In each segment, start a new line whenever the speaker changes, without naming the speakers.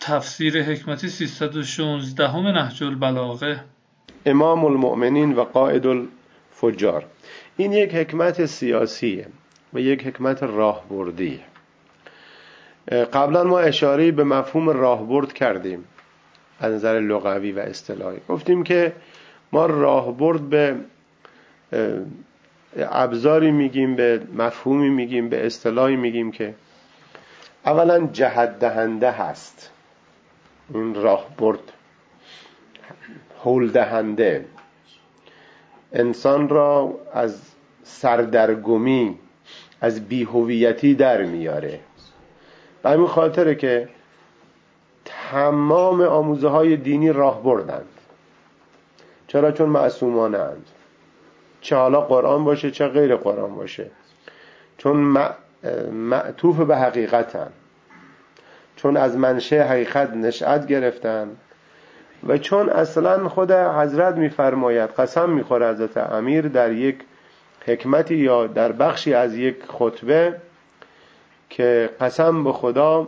تفسیر حکمتی 316 نهج البلاغه.
امام المؤمنین و قائد الفجار. این یک حکمت سیاسیه و یک حکمت راهبردیه. قبلا ما اشاره به مفهوم راهبرد کردیم از نظر لغوی و اصطلاحی. گفتیم که ما راهبرد به ابزاری میگیم، به مفهومی میگیم، به اصطلاحی میگیم که اولا جهت دهنده هست. این راهبرد هول دهنده، انسان را از سردرگمی، از بی‌هویتی در میاره. به همین خاطره که تمام آموزه های دینی راهبردند. چرا؟ چون معصومانه اند، چه حالا قرآن باشه چه غیر قرآن باشه، چون معطوف به حقیقتن، چون از منشأ حقیقت نشأت گرفتن و چون اصلا خود حضرت میفرماید، قسم میخوره حضرت امیر در یک حکمتی یا در بخشی از یک خطبه که قسم به خدا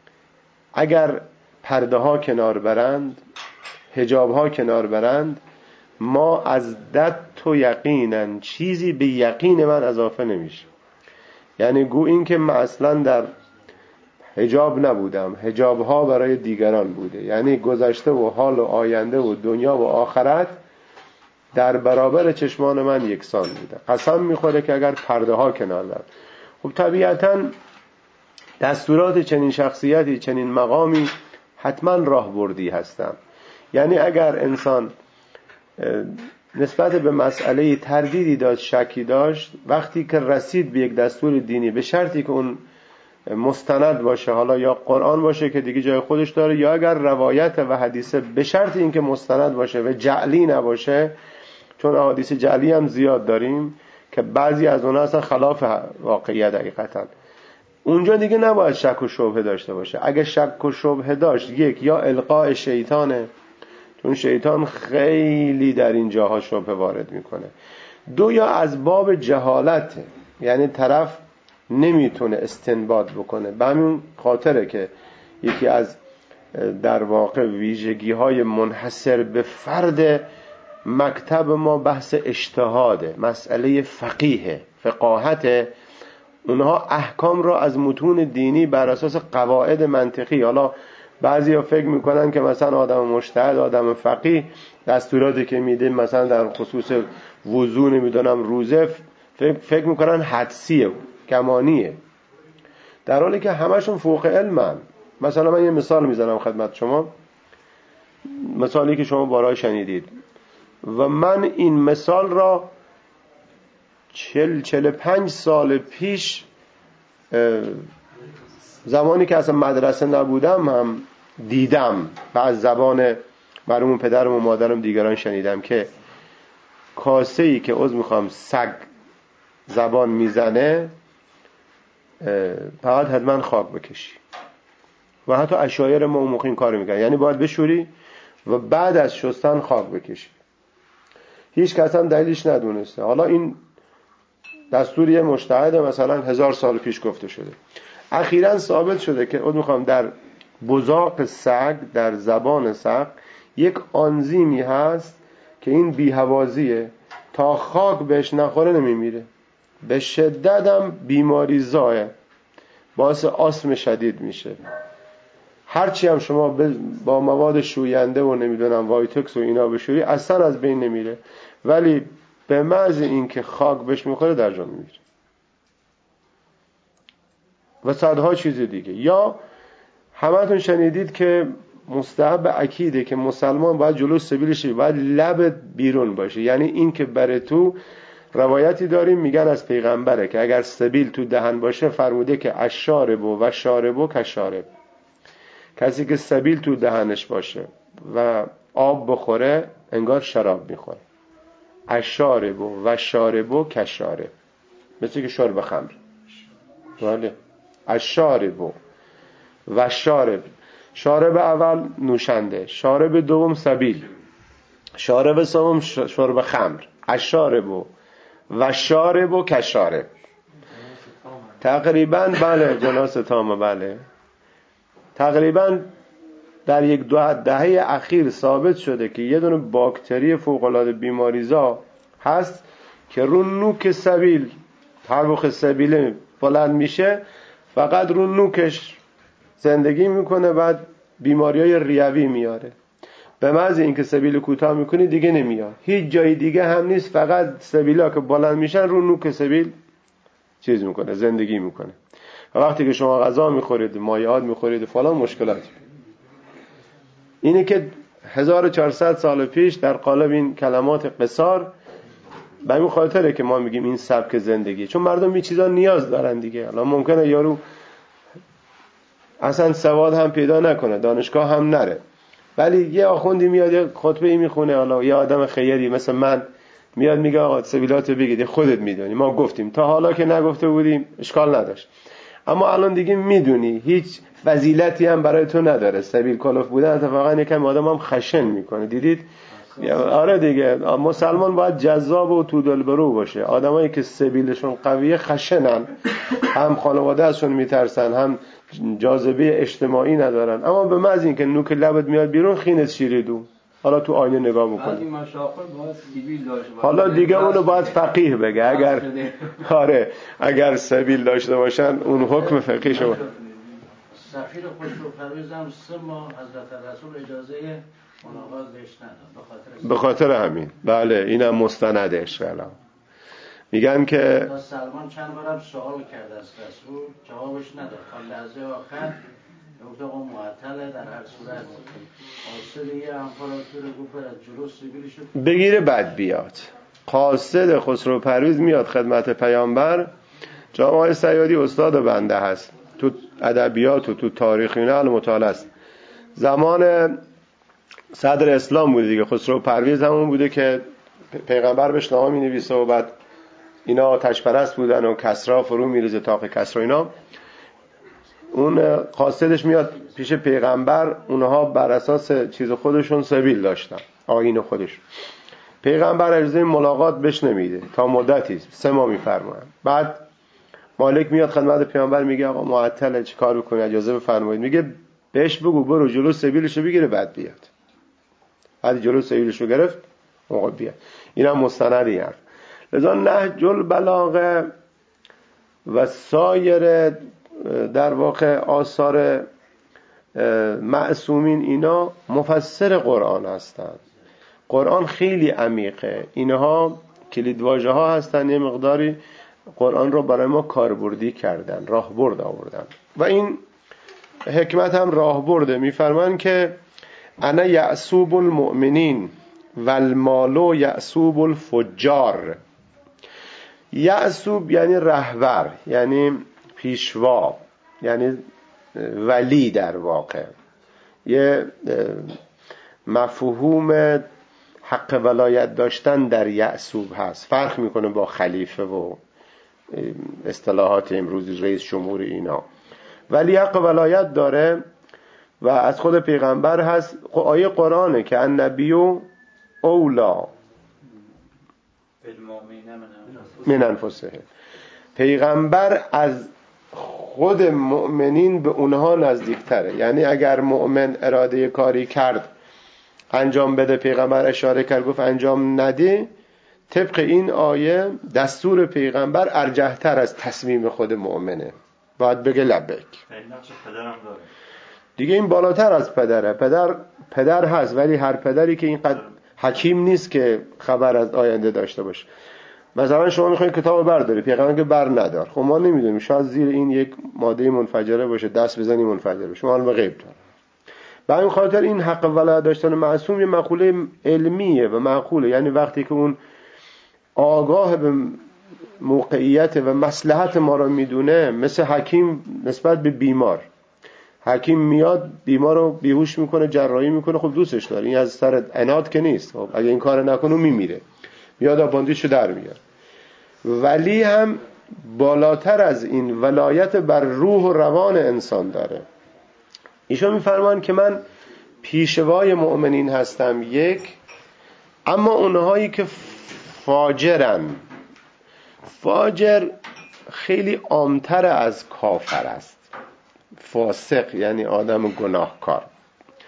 اگر پرده ها کنار برند، حجاب ها کنار برند، ما از دت و یقینا چیزی به یقین من اضافه نمیشه. یعنی گو این که من اصلا در حجاب نبودم، حجاب ها برای دیگران بوده، یعنی گذشته و حال و آینده و دنیا و آخرت در برابر چشمان من یکسان بوده. قسم میخوره که اگر پرده ها کنار برند. خب طبیعتاً دستورات چنین شخصیتی، چنین مقامی حتما راهبردی هستند. یعنی اگر انسان نسبت به مسئله تردیدی داشت، شکی داشت، وقتی که رسید به یک دستور دینی، به شرطی که اون مستند باشه، حالا یا قرآن باشه که دیگه جای خودش داره، یا اگر روایت و حدیثه، به شرط اینکه مستند باشه و جعلی نباشه، چون احادیث جعلی هم زیاد داریم که بعضی از اونها اصلا خلاف واقعیت حقیقتا، اونجا دیگه نباید شک و شبهه داشته باشه. اگه شک و شبهه داشت، یک یا القاء شیطانه، چون شیطان خیلی در این جاها شبهه وارد میکنه، دو یا از باب جهالته، یعنی طرف نمیتونه استنباط بکنه. به همین خاطره که یکی از در واقع ویژگی های منحصر به فرد مکتب ما بحث اجتهاده، مسئله فقیه، فقاهت. اونها احکام را از متون دینی بر اساس قواعد منطقی، حالا بعضی ها فکر میکنن که مثلا آدم مجتهد، آدم فقیه، دستوراتی که میده مثلا در خصوص وضو، نمیدونم روزه، فکر میکنن حدسیه، گمانیه، در حالی که همشون فوق علمن. مثلا من یه مثال میزنم خدمت شما، مثالی که شما بارها شنیدید و من این مثال را 45 سال پیش، زمانی که اصلا مدرسه نبودم، هم دیدم و از زبان مرحوم پدرم و مادرم دیگران شنیدم که کاسه‌ای که عذر میخوام سگ زبان میزنه فقط حتما خاک بکشی. و حتی عشایر ما اون موقع این کار میکنن، یعنی باید بشوری و بعد از شستن خاک بکشی. هیچ کس هم دلیلش ندونسته. حالا این دستوری مجتهد مثلا 1000 سال پیش گفته شده. اخیراً ثابت شده که میخوام در بزاق سگ، در زبان سگ یک آنزیمی هست که این بی‌هوازیه، تا خاک بهش نخوره نمیمیره، به شدت هم بیماری زاه، باعث آسم شدید میشه. هرچی هم شما با مواد شوینده و نمیدونم وایتکس و اینا بشوری اصلا از بین نمیره، ولی به محض این که خاک بهش میخوره در جا میمیره. و صدها چیز دیگه. یا همتون شنیدید که مستحب عقیده که مسلمان باید جلو سبیلش باید لب بیرون باشه، یعنی این که بره تو. روایتی داریم میگن از پیغمبره که اگر سبیل تو دهن باشه، فرموده که الشارب و شارب کشارب، کسی که سبیل تو دهنش باشه و آب بخوره انگار شراب میخوره. الشارب و شارب کشارب، مثل که شرب خمر. بله، الشارب و شارب، شارب اول نوشنده، شارب دوم سبیل، شارب سوم شرب خمر. الشارب و شارب کشارب. تقریبا بله، جناس تامه، بله تقریبا در یک دهه اخیر ثابت شده که یه دونه باکتری فوق‌العاده بیماریزا هست که رو نوک سبیل، حلق سبیله بلند میشه، فقط رو نوکش زندگی میکنه، بعد بیماریای ریوی میاره. به محض اینکه سبیل کوتاه میکنی دیگه نمیاد، هیچ جای دیگه هم نیست، فقط سبیلا که بلند میشن رو نوک سبیل چیز میکنه، زندگی میکنه. و وقتی که شما غذا میخورید، مایعات میخورید فلان، مشکلات اینه که 1400 سال پیش در قالب این کلمات قصار به این خاطره که ما میگیم این سبک زندگی، چون مردم این چیزا نیاز دارن دیگه. الان ممکنه یارو اصلا سواد هم پیدا نکنه، دانشگاه هم نره، ولی یه آخوندی میاد یه خطبه میخونه، حالا یه آدم خیری مثل من میاد میگه آقا سبیلاتو بگید، خودت میدونی، ما گفتیم، تا حالا که نگفته بودیم اشکال نداشت، اما الان دیگه میدونی، هیچ فضیلتی هم برای تو نداره. سبیل کلوف بودن اتفاقا یکم آدم هم خشن میکنه، دیدید؟ آره دیگه، مسلمان باید جذاب و تو دلبرو باشه. آدمایی که سبیلشون قویه خشنن، هم خانواده ازشون میترسن، هم جاذبه اجتماعی ندارن، اما به محض اینکه نوک لبت میاد بیرون خینت شیریدو، حالا تو آینه نگاه بکنی. حالا دیگه اونو باید فقیه بگه، اگر سبیل داشته باشن اون حکم فقیه شو.
سفیر خسرو پرویز هم 3 ماه حضرت رسول اجازه ملاقات بهش نداد،
به خاطر همین. بله اینم مستندش. میگن که
سلمان چند بارم سوال کرده از رسول، جوابش نداد، تا لحظه آخر گفت آقا معطله، در هر صورت قاصد یه امپراتور گفت از جلو سبیلشو
بگیره بعد بیاد. قاصد خسرو پرویز میاد خدمت پیامبر. جناب آقای صیادی استاد بنده هست، تو ادبیات و تو تاریخ اینا اهل مطالعه است. زمان صدر اسلام بوده دیگه. خسرو پرویز همون بوده که پیغمبر بهش نامه می‌نویسه و بعد اینا آتش پرست بودن و کسرا فرو میریزه، تاق کسرا اینا. اون قاصدش میاد پیش پیغمبر، اونها بر اساس چیز خودشون سبیل داشتن، آیین خودش. پیغمبر اجازه ملاقات بهش نمیده تا مدتی 3 ماه میفرمایند. بعد مالک میاد خدمت پیغمبر میگه آقا معطله، چیکار بکنی، اجازه بفرمایید. میگه بهش بگو برو جلو سبیلشو بگیره بعد بیاد. بعد جلو سبیلشو گرفت موقع بیاد. اینم مستندی هست. لذا نهج البلاغه و سایر در واقع آثار معصومین اینا مفسر قرآن هستند. قرآن خیلی عمیقه، اینها کلیدواژه ها هستن، یه مقداری قرآن رو برای ما کاربردی کردن، راهبرد آوردن و این حکمت هم راهبرده. میفرمان که انا یعصوب المؤمنین والمال یعصوب الفجار. یعصوب یعنی رهبر، یعنی پیشوا، یعنی ولی. در واقع یه مفهوم حق ولایت داشتن در یعصوب هست، فرق میکنه با خلیفه و اصطلاحات امروزی رئیس جمهور اینا. ولی حق ولایت داره و از خود پیغمبر هست. آیه قرآنه که النبی اولا من انفسه، پیغمبر از خود مؤمنین به اونها نزدیکتره. یعنی اگر مؤمن اراده کاری کرد انجام بده، پیغمبر اشاره کرد گفت انجام نده، طبق این آیه دستور پیغمبر ارجحتر از تصمیم خود مؤمنه، باید بگه لبیک. دیگه این بالاتر از پدره. پدر هست، ولی هر پدری که اینقدر حکیم نیست که خبر از آینده داشته باشه. مثلا شما میخواین کتاب برداری، پیغمبر که بر ندار، خب ما نمیدونیم، شاید زیر این یک ماده منفجره باشه، دست بزنی منفجر بشه، شما علم غیب داره. به این خاطر این حق ولایت داشتن معصوم یه مقوله علمیه و معقوله. یعنی وقتی که اون آگاه به موقعیت و مصلحت ما رو میدونه، مثل حکیم نسبت به بیمار، حکیم میاد بیمار رو بیهوش میکنه، جراحی میکنه، خب دوستش داره، این از سر عناد که نیست، خب اگه این کار نکنه میمیره، میاد آباندیشو در میاره. ولی هم بالاتر از این ولایت بر روح و روان انسان داره. ایشون میفرمان که من پیشوای مؤمنین هستم، یک، اما اونهایی که فاجرن، فاجر خیلی عامتر از کافر است. فاسق یعنی آدم گناهکار.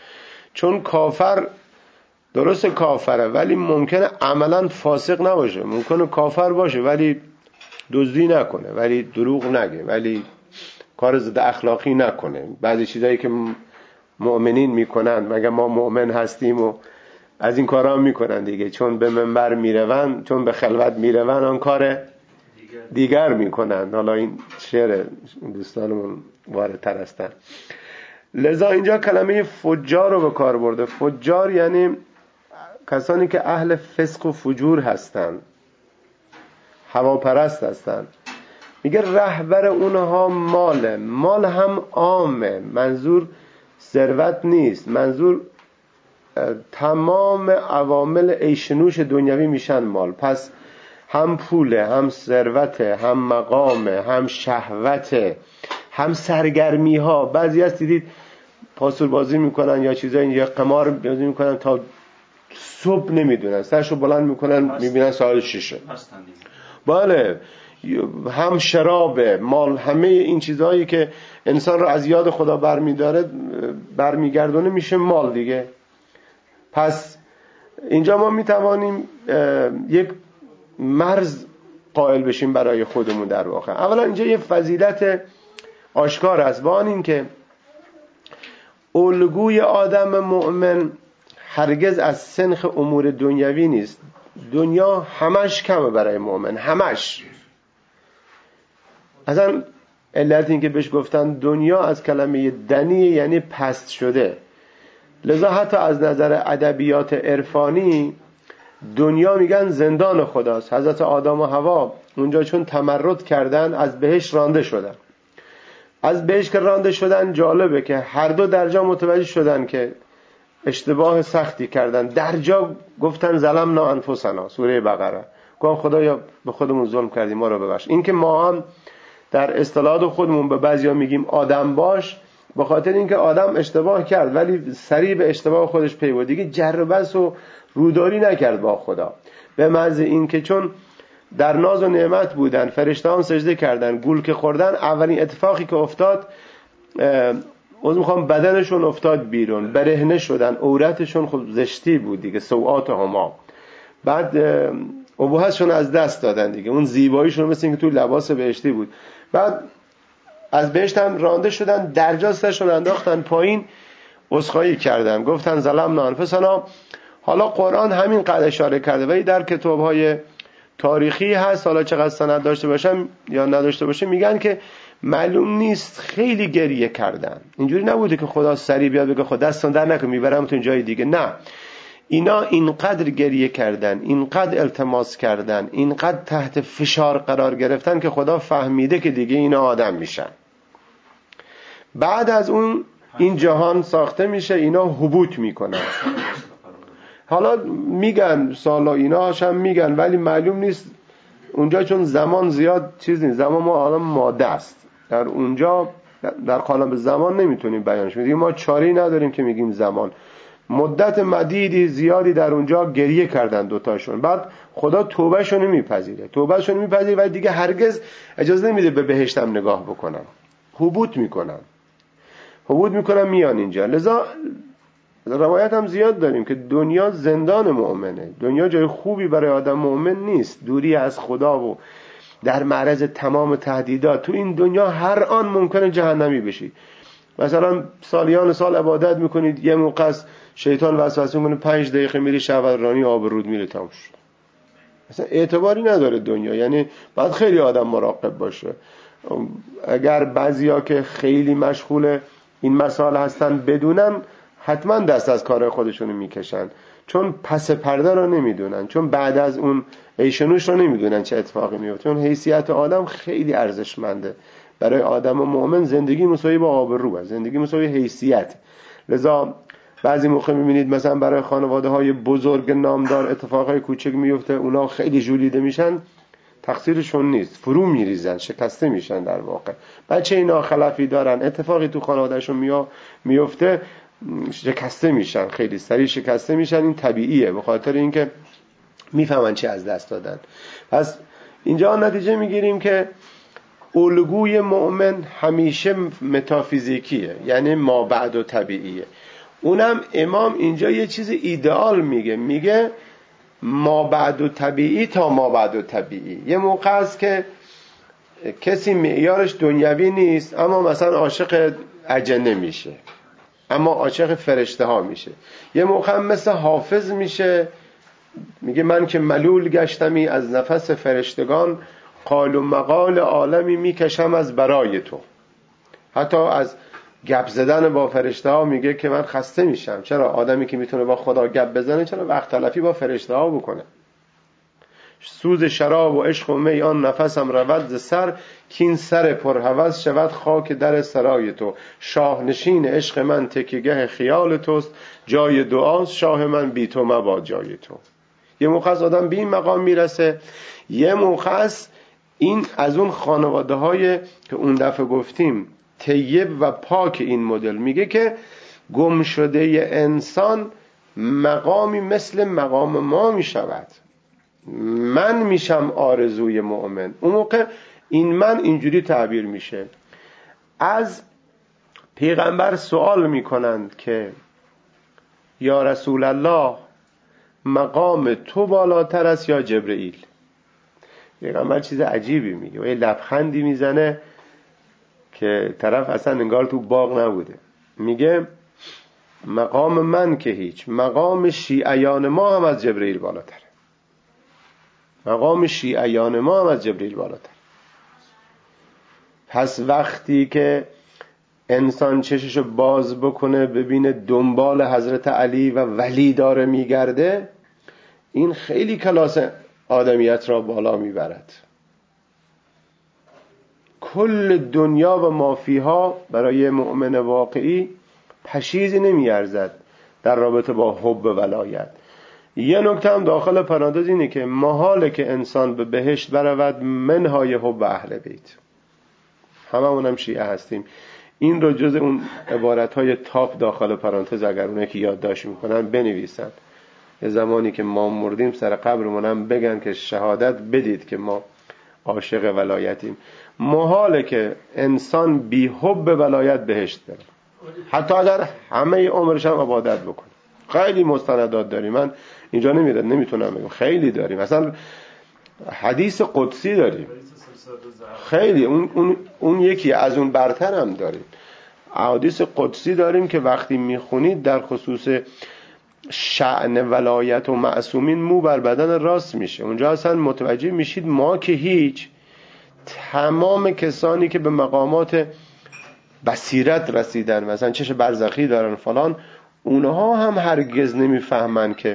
چون کافر درست کافره ولی ممکنه عملا فاسق نباشه، ممکنه کافر باشه ولی دزدی نکنه، ولی دروغ نگه، ولی کار ضد اخلاقی نکنه. بعضی چیزایی که مؤمنین میکنن، مگه ما مؤمن هستیم و از این کارا میکنن دیگه، چون به منبر میرون، چون به خلوت میرون آن کار دیگر میکنن. حالا این شعر دوستانمون واردتر هستن. لذا اینجا کلمه فجار رو به کار برده. فجار یعنی کسانی که اهل فسق و فجور هستن، هواپرست هستن. میگه رهبر اونها مال هم عامه، منظور ثروت نیست، منظور تمام عوامل عیش نوش دنیوی میشن مال. پس هم پوله، هم ثروت، هم مقامه، هم شهوته، هم سرگرمی ها. بعضی هست دیدید پاسور بازی میکنن یا چیزایی، یا قمار بازی میکنن تا صبح نمیدونن، سرشو بلند میکنن میبینن ساعت 6. بله، هم شراب، مال، همه این چیزهایی که انسان رو از یاد خدا برمیگردونه میشه مال دیگه. پس اینجا ما میتوانیم یک مرز قائل بشیم برای خودمون. در واقع اولا اینجا یه فضیلت آشکار است، با آن این که الگوی آدم مؤمن هرگز از سنخ امور دنیوی نیست. دنیا همش کمه برای مؤمن، همش. اصلا علت این که بهش گفتن دنیا از کلمه دنی یعنی پست شده. لذا حتی از نظر ادبیات عرفانی دنیا میگن زندان خداست. حضرت آدم و حوا اونجا چون تمرد کردن از بهشت رانده شدن. از بهشت که رانده شدن، جالبه که هر دو در جا متوجه شدن که اشتباه سختی کردن. در جا گفتن ظلمنا انفسنا، سوره بقره، گفتن خدایا به خودمون ظلم کردیم، ما رو ببخش. این که ما هم در اصطلاحات خودمون به بعضیا میگیم آدم باش، به خاطر اینکه آدم اشتباه کرد ولی سریع به اشتباه خودش پی برد، دیگه جر و بحث و روداری نکرد با خدا. به محض اینکه چون در ناز و نعمت بودن، فرشتهان سجده کردن، گول که خوردن، اولین اتفاقی که افتاد بدنشون افتاد بیرون، برهنه شدن، عورتشون خب زشتی بود دیگه، سوءات هما. بعد ابوهشون از دست دادن دیگه، اون زیباییشون مثل اینکه توی لباس بهشتی بود. بعد از بهشت هم رانده شدن، درجا سرشون انداختن پایین، عذرخواهی کردن، گفتن ظلمنا انفسنا. حالا قرآن همین قدر اشاره کرده، ولی در کتاب‌های تاریخی هست، حالا چقدر سند داشته باشم یا نداشته باشه، میگن که معلوم نیست خیلی گریه کردن. اینجوری نبوده که خدا سریع بیاد بگه خدا دستان در نکن میبرمتون جای دیگه، نه. اینا اینقدر گریه کردن، اینقدر التماس کردن، اینقدر تحت فشار قرار گرفتن که خدا فهمیده که دیگه اینا آدم میشن. بعد از اون این جهان ساخته میشه، اینا حبوط میکنن. حالا میگن سالا اینا هم میگن، ولی معلوم نیست اونجا، چون زمان زیاد چیز نیست. زمان ما آدم ماده است، در اونجا در قالب زمان نمیتونیم بیانش بدیم. ما چاره‌ای نداریم که میگیم زمان. مدت مدیدی زیادی در اونجا گریه کردن دوتاشون. بعد خدا توبهشون میپذیره، ولی دیگه هرگز اجازه نمیده به بهشتم نگاه بکنن. حبوط میکنن میان اینجا. لذا روایت هم زیاد داریم که دنیا زندان مؤمنه. دنیا جای خوبی برای آدم مؤمن نیست، دوری از خدا و در معرض تمام تهدیدات. تو این دنیا هر آن ممکنه جهنمی بشی. مثلا سالیان سال عبادت میکنید، یه موقع شیطان وسوسه میکنه 5 دقیقه میری شهوترانی آب رود میره، تموم شد. مثلا اعتباری نداره دنیا. یعنی باید خیلی آدم مراقب باشه. اگر بعضیا که خیلی مشغول این مسائل هستن بدونن، حتما دست از کار خودشونو میکشن، چون پس پرده رو نمیدونن، چون بعد از اون عیشنوش رو نمیدونن چه اتفاقی میفته. چون حیثیت آدم خیلی ارزشمنده. برای آدم مؤمن زندگی مساوی با آبروه، زندگی مساوی حیثیت. لذا بعضی موقع میبینید مثلا برای خانواده های بزرگ نامدار اتفاقای کوچک میفته، اونا خیلی ژولیده میشن، تقصیرشون نیست، فرو میریزن، شکسته میشن. در واقع بچه اینا خلافی دارن، اتفاقی تو خانوادهشون میفته، شکسته میشن، خیلی سریع شکسته میشن. این طبیعیه، به خاطر اینکه میفهمن چه از دست دادن. پس اینجا نتیجه میگیریم که الگوی مؤمن همیشه متافیزیکیه، یعنی ما بعد و طبیعیه. اونم امام اینجا یه چیز ایدئال میگه ما بعد و طبیعی تا ما بعد و طبیعی. یه موقع است که کسی معیارش دنیوی نیست اما مثلا عاشق اجنه میشه، اما عاشق فرشته ها میشه. یه موقع هم مثل حافظ میشه، میگه من که ملول گشتمی از نفس فرشتگان، قال و مقال عالمی میکشم از برای تو. حتی از گپ زدن با فرشته ها میگه که من خسته میشم. چرا آدمی که میتونه با خدا گپ بزنه چرا وقت تلفی با فرشته ها بکنه؟ سوز شراب و عشق و می آن نفسم رود ز سر، کین سر پرهوس شود خاک در سرای تو. شاه نشین عشق من تکیگه خیال توست، جای دعاست شاه من بی تو مباد جای تو. یه موقع از آدم به این مقام میرسه. یه موقع از این از اون خانواده های که اون دفعه گفتیم طیب و پاک این مدل، میگه که گم شده انسان مقامی مثل مقام ما میشود. من میشم آرزوی مؤمن. اون موقع این من اینجوری تعبیر میشه. از پیغمبر سوال میکنند که یا رسول الله مقام تو بالاتر است یا جبرئیل؟ پیغمبر چیز عجیبی میگه و یه لبخندی میزنه که طرف اصلا انگار تو باغ نبوده. میگه مقام من که هیچ، مقام شیعیان ما هم از جبرئیل بالاتره. مقام شیعیان ما هم از جبرئیل بالاتر. پس وقتی که انسان چششو باز بکنه ببینه دنبال حضرت علی و ولی داره میگرده، این خیلی کلاس آدمیت را بالا میبرد. کل دنیا و مافیها برای مؤمن واقعی پشیزی نمیارزد در رابطه با حب ولایت. یه نکته هم داخل پرانتز اینه که محاله که انسان به بهشت برود منهای حب اهل بیت. هممونم شیعه هستیم. این رو جز اون عبارتهای تاپ داخل پرانتز اگر اونه که یادداشت میکنن بنویسن. یه زمانی که ما مردیم سر قبرمون هم بگن که شهادت بدید که ما عاشق ولایتیم. محاله که انسان بی حب ولایت بهشت بره، حتی اگر همه عمرش هم عبادت بکنه. خیلی مستندات داریم، من اینجا نمیتونم بگم، خیلی داریم. مثلا حدیث قدسی داریم، خیلی اون یکی از اون برتر هم داریم. حدیث قدسی داریم که وقتی میخونید در خصوص شأن ولایت و معصومین مو بر بدن راست میشه. اونجا اصلا متوجه میشید ما که هیچ، تمام کسانی که به مقامات بصیرت رسیدن، مثلا چش برزخی دارن فلان، اونها هم هرگز نمیفهمن که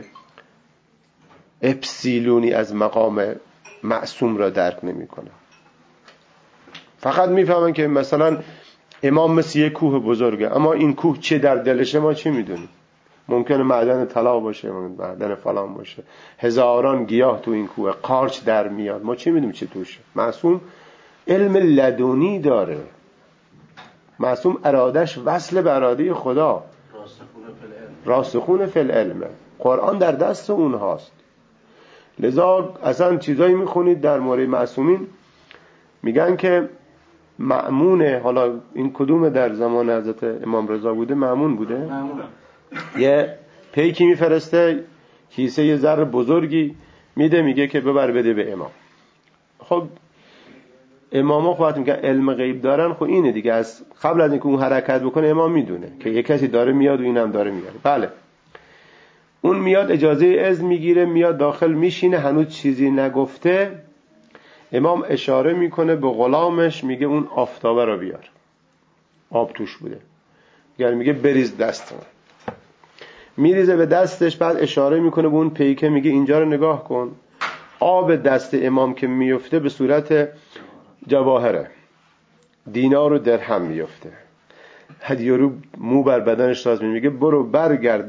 اپسیلونی از مقام معصوم را درک نمیکنن. فقط میفهمن که مثلا امام مثل یک کوه بزرگه، اما این کوه چه در دلشه ما چه میدونیم؟ ممکنه معدن طلا باشه، معدن فلان باشه، هزاران گیاه تو این کوه، قارچ در میاد، ما چه میدونیم چه توشه؟ معصوم علم لدونی داره. معصوم ارادش وصل به اراده خدا، راسخون فی العلم. قرآن در دست اونهاست. لذا اصلا چیزایی میخونید در مورد معصومین میگن که مأمونه، حالا این کدوم در زمان حضرت امام رضا بوده؟ مأمون بوده؟
مأمون.
یه پیکی میفرسته، کیسه یه زر بزرگی میده، میگه که ببر بده به امام. خب اماما خواهد میگه علم غیب دارن، خب اینه دیگه، از قبل از اینکه اون حرکت بکنه امام میدونه که یک کسی داره میاد و اینم داره میاد. بله، اون میاد اجازه اذن میگیره، میاد داخل میشینه، هنوز چیزی نگفته. امام اشاره میکنه به غلامش، میگه اون آفتابه رو بیار، آب توش بوده. یعنی میگه بریز دست من. میریزه به دستش، بعد اشاره میکنه به اون پیکه، میگه اینجا رو نگاه کن. آب دست امام که میفته به صورت جواهره، دینار و درهم میفته. حد یارو مو بر بدنش تاز میگه برو برگرد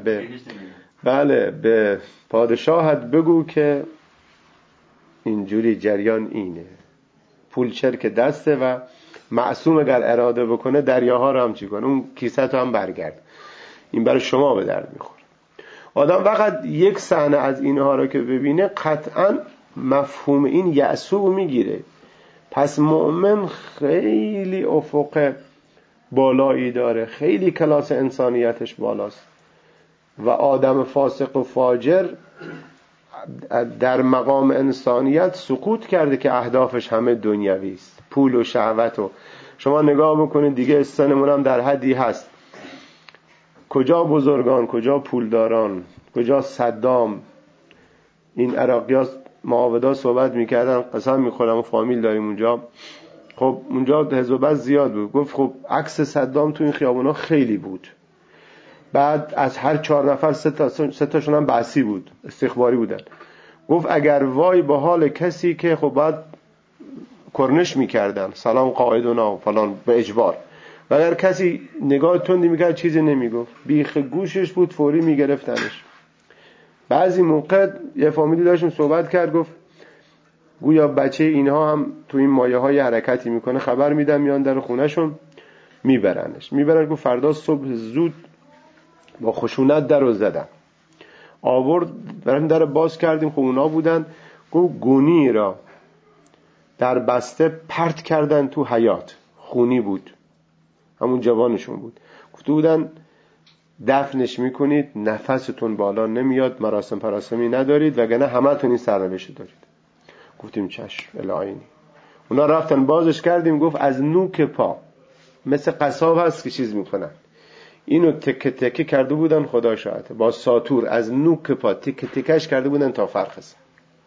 به پادشاهت بگو که اینجوری جریان اینه. پول چرک دسته و معصوم اگر اراده بکنه دریاها رو هم چی کنه، اون کیسه تو هم برگرد. این برای شما به درد میخوره. آدم فقط یک صحنه از اینها رو که ببینه قطعا مفهوم این یأسو میگیره. پس مؤمن خیلی افق بالایی داره، خیلی کلاس انسانیتش بالاست. و آدم فاسق و فاجر در مقام انسانیت سقوط کرده که اهدافش همه دنیوی است، پول و شهوت. و شما نگاه بکنید دیگه سنمون هم در حدی هست، کجا بزرگان، کجا پولداران، کجا صدام. این عراقی‌ها معاودا صحبت میکردن، قسم میخورم فامیل داریم اونجا. خب اونجا حزب و بس زیاد بود. گفت خب عکس صدام تو این خیابونا خیلی بود، بعد از هر 4 نفر 3 تاشون هم بعثی بود، استخباری بودن. گفت اگر وای به حال کسی که خب باید کرنش میکردن، سلام قائدونا فلان به اجبار، و اگر کسی نگاه تندی میکرد چیزی نمیگفت، بیخ گوشش بود فوری میگرفتنش. بعضی موقع یه فامیلی داشتیم صحبت کرد، گفت گویا بچه اینها هم تو این مایه های حرکتی میکنه، خبر میدن میان در خونهشون میبرنش. گفت فردا صبح زود با خشونت در رو زدن، آورد بریم در باز کردیم، خب اونا بودن. گفت گونی را در بسته پرت کردن تو حیاط، خونی بود، همون جوانشون بود. گفته بودن دفنش میکنید نفستون بالا نمیاد، مراسم پراسمی ندارید، وگرنه همتون این سرنوشت دارید. گفتیم چشم الهینی. اونا رفتن بازش کردیم، گفت از نوک پا مثل قصاب هست که چیز میکنن، اینو تکه تکه کرده بودن، خدا شاهده، با ساتور از نوک پا تکه تکش کرده بودن تا فرق است.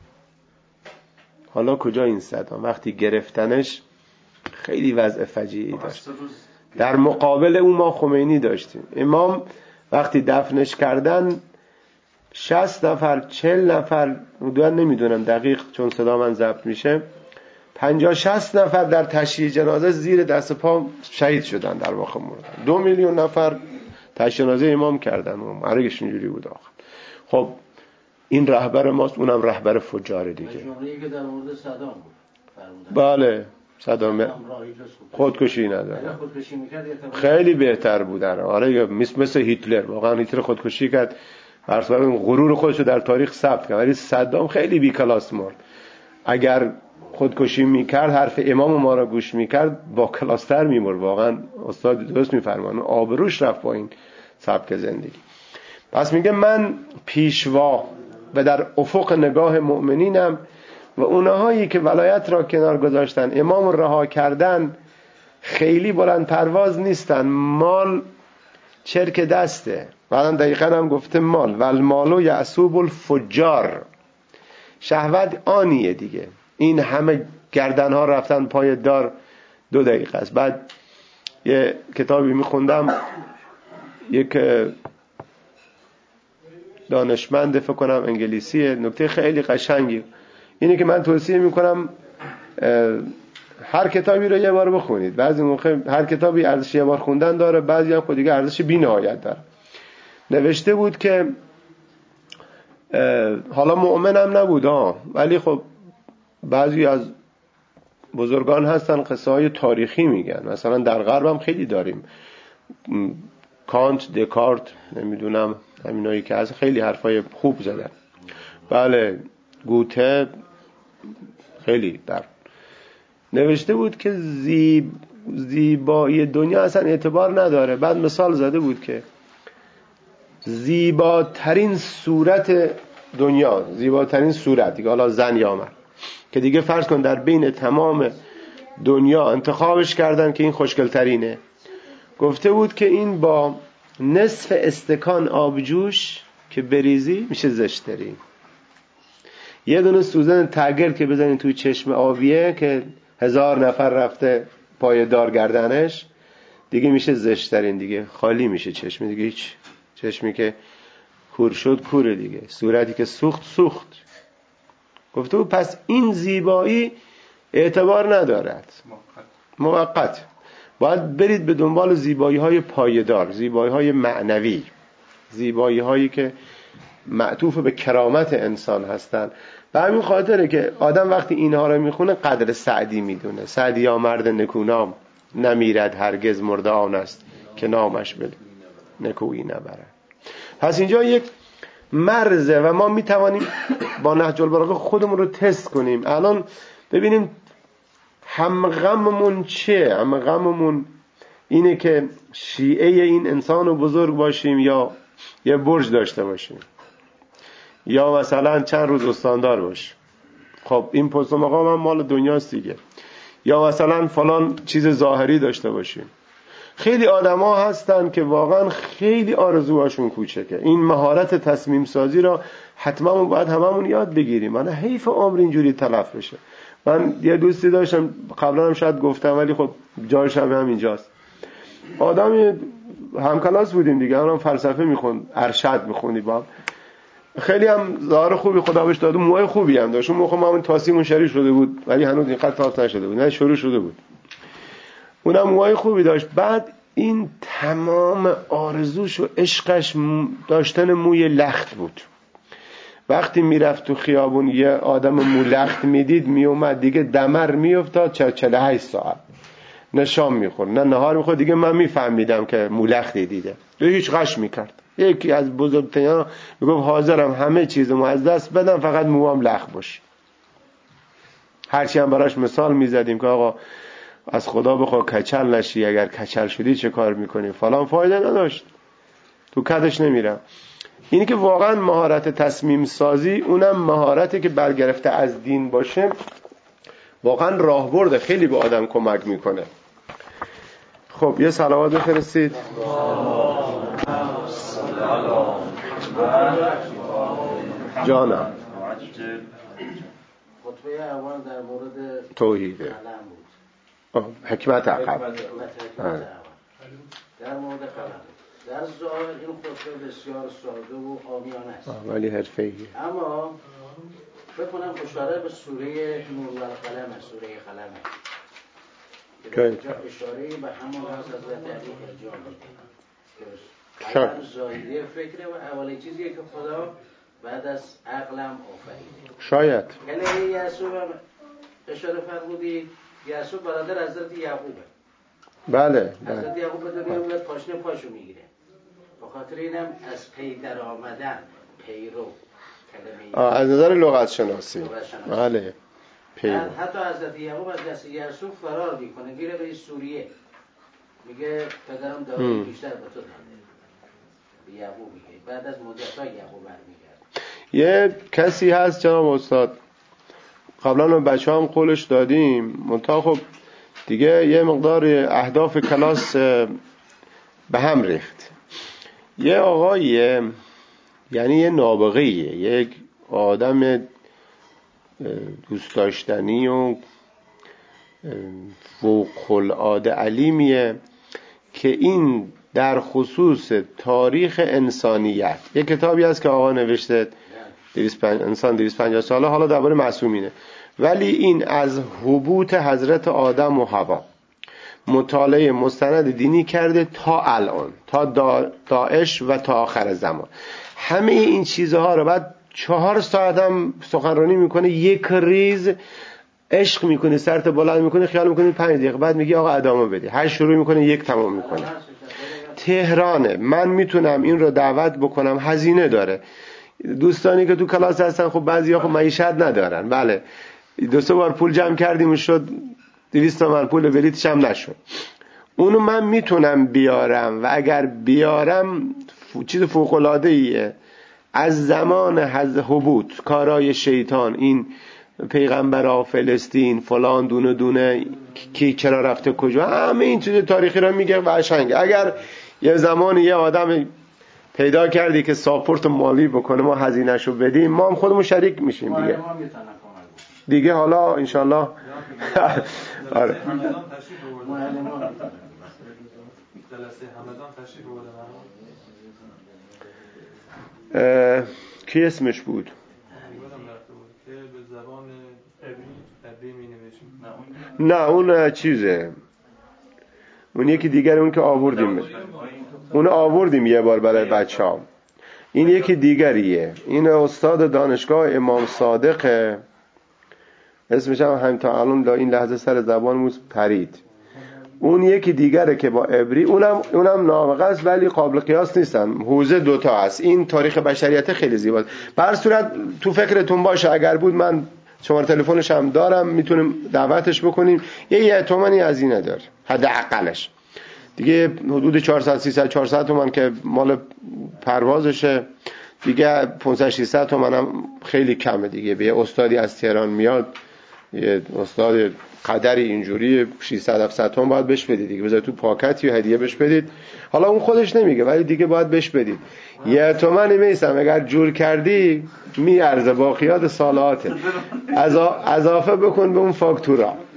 حالا کجا این صدام؟ وقتی گرفتنش خیلی وضع فجیعی داشت. در مقابل اون ما خمینی داشتیم. امام وقتی دفنش کردن 60 نفر 40 نفر حدودا نمیدونم دقیق چون صدا من ضبط میشه، 50-60 نفر در تشییع جنازه زیر دست پا شهید شدن، در واقع مردن. 2 میلیون نفر تشییع جنازه امام کردن، مرگش اینجوری بود آخر. خب این رهبر ماست، اونم رهبر فجار دیگه.
جمله‌ای که در مورد صدام بود فرمودن.
بله صدام خودکشی نداره، خیلی بهتر بود. آره مثل هیتلر، واقعا هیتلر خودکشی کرد، هر سال غرور خودشو در تاریخ ثبت کرد، ولی صدام خیلی بی کلاس مرد. اگر خودکشی میکرد، حرف امام ما را گوش میکرد، با کلاستر میمرد. واقعا استاد درست میفرمان، آبروش رفت با این سبک زندگی. پس میگه من پیشوا و در افق نگاه مؤمنینم، و اونهایی که ولایت را کنار گذاشتن، امام رها کردن، خیلی بلند پرواز نیستن، مال چرک دسته. بعدم دقیقا هم گفته مال و المالو یعصوب الفجار، شهوت آنیه دیگه. این همه گردنها رفتن پای دار 2 دقیقه است. بعد یه کتابی میخوندم، یک دانشمند فکر کنم انگلیسیه، نکته خیلی قشنگی اینه که من توصیه میکنم هر کتابی رو یه بار بخونید. بعضی موقع هر کتابی ارزش یه بار خوندن داره، بعضی هم خود دیگه ارزش بی‌نهایت داره. نوشته بود که حالا مؤمنم نبود ولی خب بعضی از بزرگان هستن قصه های تاریخی میگن، مثلا در غرب هم خیلی داریم، کانت، دکارت، نمیدونم همینایی که از خیلی حرفای خوب زدن. بله گوته خیلی در نوشته بود که زیبایی دنیا اصلا اعتبار نداره. بعد مثال زده بود که زیباترین صورت دنیا، زیباترین صورت دیگه، حالا زن یا مرد، که دیگه فرض کن در بین تمام دنیا انتخابش کردن که این خوشگل ترینه، گفته بود که این با نصف استکان آبجوش که بریزی میشه زشتری. یه دونه سوزن تگر که بزنی توی چشم آبیه که 1000 نفر رفته پای دار گردنش، دیگه میشه زشترین، دیگه خالی میشه چشم دیگه، هیچ چشمی که کور شد کوره دیگه، صورتی که سوخت سوخت. گفته بود پس این زیبایی اعتبار ندارد، موقت. باید برید به دنبال زیبایی های پایدار، زیبایی های معنوی، زیبایی هایی که معطوف به کرامت انسان هستن. به همین خاطره که آدم وقتی اینها رو میخونه قدر سعدی میدونه. سعدی یا مرد نکونام، نمیرد هرگز مرده آن است که نامش به نکویی نبرد. پس اینجا یک مرزه و ما میتوانیم با نهج البلاغه خودمون رو تست کنیم. الان ببینیم همغممون چیه؟ همغممون اینه که شیعه این انسان رو بزرگ باشیم، یا یه برج داشته باشیم، یا مثلا چند روز استاندار باشیم. خب این پست و مقام هم مال دنیاست دیگه. یا مثلا فلان چیز ظاهری داشته باشیم. خیلی آدما هستن که واقعا خیلی آرزوهاشون کوچکه. این مهارت تصمیم سازی را حتما باید هممون یاد بگیریم. من حیف عمر اینجوری تلف بشه. من یه دوستی داشتم، قبلا هم شاید گفتم ولی خب جایش هم اینجاست. آدمی همکلاس بودیم دیگه، اونم فلسفه میخوند، ارشد میخوندی با هم. خیلی هم ظاهر خوبی خدا بهش داده، موهای خوبی هم داشت. اون موقع ما همون تاسیمون شری شده بود ولی هنوز اینقدر تاس نشده بود، نه شروع شده بود. اونم موهای خوبی داشت. بعد این تمام آرزوش و عشقش داشتن موی لخت بود. وقتی میرفت تو خیابون یه آدم مو لخت میدید میومد دیگه دمر میافتاد 48 ساعت نشام میخورد، نه نهار میخورد دیگه. من میفهمیدم که مو لختی دیده، هیچ غش میکرد. یکی از بزرگترین میگفت حاضرم همه چیزمو از دست بدم فقط موام لخت باشه. هرچی هم براش مثال میزدیم که آقا از خدا بخوا کچل نشی، اگر کچل شدی چه کار میکنی فلان، فایده نداشت، تو کدش نمیرم. اینی که واقعا مهارت تصمیم سازی، اونم مهارتی که برگرفته از دین باشه، واقعا راهبرد خیلی به آدم کمک میکنه. خب یه صلوات بفرستید. جانم.
خطبه اول در مورد
توحیده، حکمت عقب،
در مورد قلم. در ظاهر این خطبه بسیار ساده و عامیانه است،
ولی حرفه‌ایه.
اما فکر کنم اشاره به سوره نور و القلم، سوره قلمه که اشاره به همون از حضرت علی ارجاع میده. قلم زایده فکره و اولین چیزیه که خدا بعد از عقلم آفریده.
شاید
کلمه یعصوب اشاره فرمودی، یعصوب برادر حضرت یعقوبه.
بله.
حضرت یعقوب به دنیا میاد پاشنه پاشو میگیره، به خاطر اینم از پی در آمدن، پیرو کلمه
از نظر لغت شناسی. بله پیرو.
حتی حضرت یعقوب از دست یعصوب فرار میکنه، میره به سوریه، میگه پدرم داره بیشتر به تو داده، به یعقوب میگه. بعد از مدت‌ها یعقوب برمیگرده.
یه کسی هست جناب استاد، قبلا به بچه‌ام قولش دادیم، منتها خب دیگه یه مقدار اهداف کلاس به هم ریخت. یه آقاییه، یعنی یه نابغه‌ایه، یک آدم دوست داشتنی و فوق‌العاده علیمیه که این در خصوص تاریخ انسانیت، یک کتابی هست که آقا نوشته انسان 250 ساله، حالا درباره معصومینه، ولی این از هبوط حضرت آدم و حوا مطالعه مستند دینی کرده تا الان، تا داعش و تا آخر زمان. همه این چیزها رو بعد 4 ساعت هم سخنرانی میکنه، یک ریز عشق میکنه، سرت بلند میکنه، خیال میکنه 5 دقیقه بعد میگه آقا ادامه بده. 8 شروع میکنه 1 تمام میکنه. تهرانه، من میتونم این رو دعوت بکنم، هزینه داره. دوستانی که تو کلاس هستن خب بعضیا خب معیشت ندارن، بله 2-3 بار پول جمع کردیم و شد 200 تومن، پول بلیتش هم نشد. اونو من میتونم بیارم و اگر بیارم چیز فوق العاده ایه. از زمان هبوط کارای شیطان، این پیغمبرها، فلسطین، فلان، دونه دونه کی چرا رفته کجا، همه این چیز تاریخی رو میگه و قشنگه. اگر یه زمان یه آدم پیدا کردی که ساپورت مالی بکنه ما هزینه‌شو بدیم، ما هم خودمون شریک میشیم دیگه حالا انشالله. آره کی اسمش بود؟ نه اون چیزه، اون یکی دیگر، اون که آوردیم، اون آوردیم یه بار برای بچه‌ها. این یکی دیگریه، این استاد دانشگاه امام صادق، اسمش هم همین تا الان این لحظه سر زبانمون پرید. اون یکی دیگره که با عبری، اونم نابغه است ولی قابل قیاس نیستن. حوزه 2 تا است. این تاریخ بشریت خیلی زیباست. به هر صورت تو فکرتون باشه، اگر بود من شماره تلفنش هم دارم، میتونیم دعوتش بکنیم. یه تومانی هزینه داره حداقلش. دیگه حدود 400 300 400 تومن که مال پروازشه دیگه. 500 600 تومن هم خیلی کمه دیگه. به استادی از تهران میاد، یه استاد قدری اینجوری 600 700 تومن باید بهش بدید دیگه، بذار تو پاکتی و هدیه بهش بدید. حالا اون خودش نمیگه ولی دیگه باید بهش بدید. 1 تومن میسم اگر جور کردی میارزه، باقیات سالاته، اضافه بکن به اون فاکتورا.